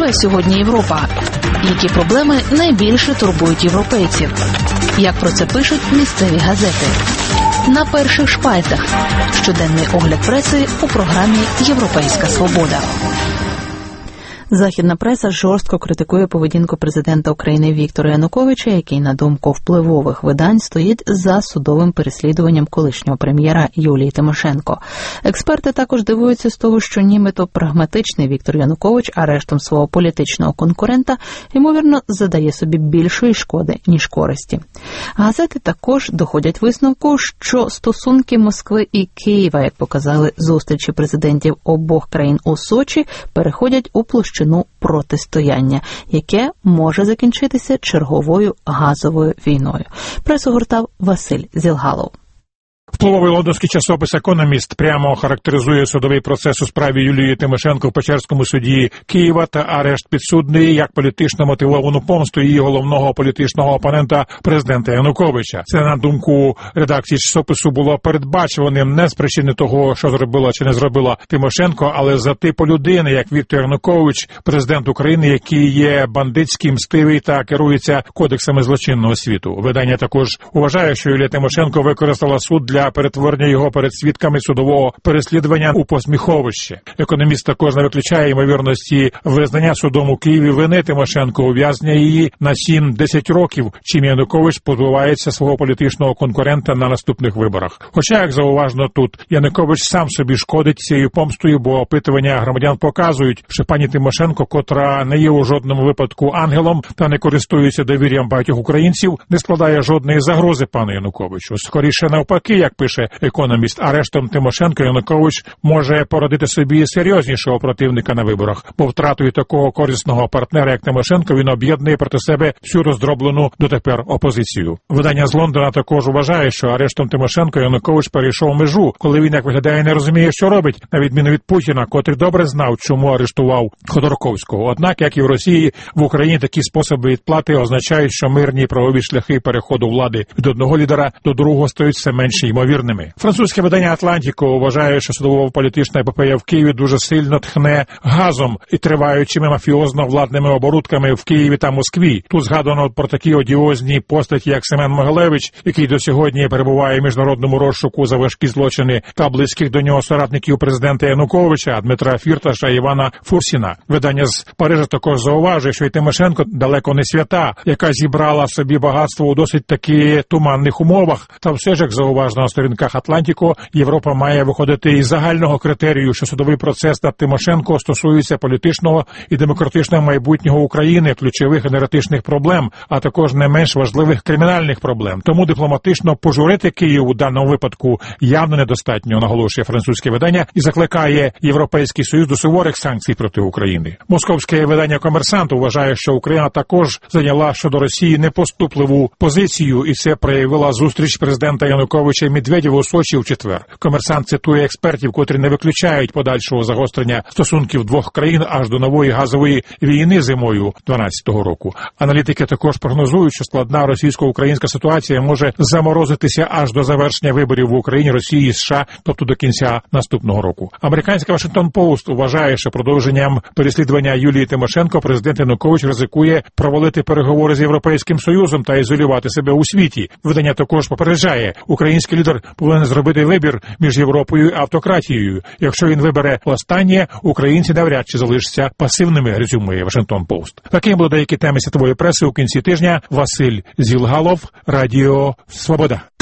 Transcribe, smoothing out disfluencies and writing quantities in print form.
живе сьогодні Європа? Які проблеми найбільше турбують європейців? Як про це пишуть місцеві газети? На перших шпальтах. Щоденний огляд преси у програмі «Європейська свобода». Західна преса жорстко критикує поведінку президента України Віктора Януковича, який, на думку впливових видань, стоїть за судовим переслідуванням колишнього прем'єра Юлії Тимошенко. Експерти також дивуються з того, що нібито прагматичний Віктор Янукович арештом свого політичного конкурента, ймовірно, задає собі більшої шкоди, ніж користі. Газети також доходять висновку, що стосунки Москви і Києва, як показали зустрічі президентів обох країн у Сочі, переходять у площину протистояння, яке може закінчитися черговою газовою війною. Пресу гортав Василь Зілгалов. Впливовий лондонський часопис «Економіст» прямо характеризує судовий процес у справі Юлії Тимошенко в Печерському суді Києва та арешт підсудної як політично мотивовану помсту її головного політичного опонента президента Януковича. Це, на думку редакції часопису, було передбачуваним не з причини того, що зробила чи не зробила Тимошенко, але за типу людини, як Віктор Янукович, президент України, який є бандитським, мстивий та керується кодексами злочинного світу. Видання також вважає, що Юлія Тимошенко використала суд для перетворення його перед свідками судового переслідування у посміховище. Економіст також не виключає ймовірності визнання судом у Києві вини Тимошенко, ув'язнення її на 7-10 років, чим Янукович позбувається свого політичного конкурента на наступних виборах. Хоча, як зауважено тут, Янукович сам собі шкодить цією помстою, бо опитування громадян показують, що пані Тимошенко, котра не є у жодному випадку ангелом та не користується довір'ям багатьох українців, не складає жодної загрози пану Януковичу. Скоріше навпаки, як пише «Економіст», арештом Тимошенко Янукович може породити собі серйознішого противника на виборах, бо втратою такого корисного партнера, як Тимошенко, він об'єднує проти себе всю роздроблену дотепер опозицію. Видання з Лондона також вважає, що арештом Тимошенко Янукович перейшов межу, коли він, як виглядає, не розуміє, що робить, на відміну від Путіна, котрий добре знав, чому арештував Ходорковського. Однак, як і в Росії, в Україні такі способи відплати означають, що мирні правові шляхи переходу влади від одного лідера до другого стають все менше ймовірними. Французьке видання «Атлантіко» вважає, що судово-політична епопея в Києві дуже сильно тхне газом і триваючими мафіозно-владними оборудками в Києві та Москві. Тут згадано про такі одіозні постаті, як Семен Могилевич, який до сьогодні перебуває в міжнародному розшуку за важкі злочини, та близьких до нього соратників президента Януковича, Дмитра Фірташа і Івана Фурсіна. Видання з Парижа також зауважує, що і Тимошенко далеко не свята, яка зібрала в собі багатство у досить таки туманних умовах, та все ж, як зауважено на сторінках «Атлантіко», Європа має виходити із загального критерію, що судовий процес над Тимошенко стосується політичного і демократичного майбутнього України, ключових енергетичних проблем, а також не менш важливих кримінальних проблем. Тому дипломатично пожурити Київ у даному випадку явно недостатньо, наголошує французьке видання і закликає Європейський Союз до суворих санкцій проти України. Московське видання «Комерсант» вважає, що Україна також зайняла щодо Росії непоступливу позицію, і це проявила зустріч президента Януковича і Медведєва у Сочі в четвер. «Комерсант» цитує експертів, котрі не виключають подальшого загострення стосунків двох країн аж до нової газової війни зимою 2012 року. Аналітики також прогнозують, що складна російсько-українська ситуація може заморозитися аж до завершення виборів в Україні, Росії і США, тобто до кінця наступного року. Американська «Вашингтон Пост» вважає, що продовженням переслідування Юлії Тимошенко президент Янукович ризикує провалити переговори з Європейським Союзом та ізолювати себе у світі. Видання також попереджає, український лідер повинен зробити вибір між Європою і автократією. Якщо він вибере останнє, українці навряд чи залишаться пасивними, резюмує «Вашингтон Пост». Такими були деякі теми світової преси у кінці тижня. Василь Зілгалов, Радіо Свобода.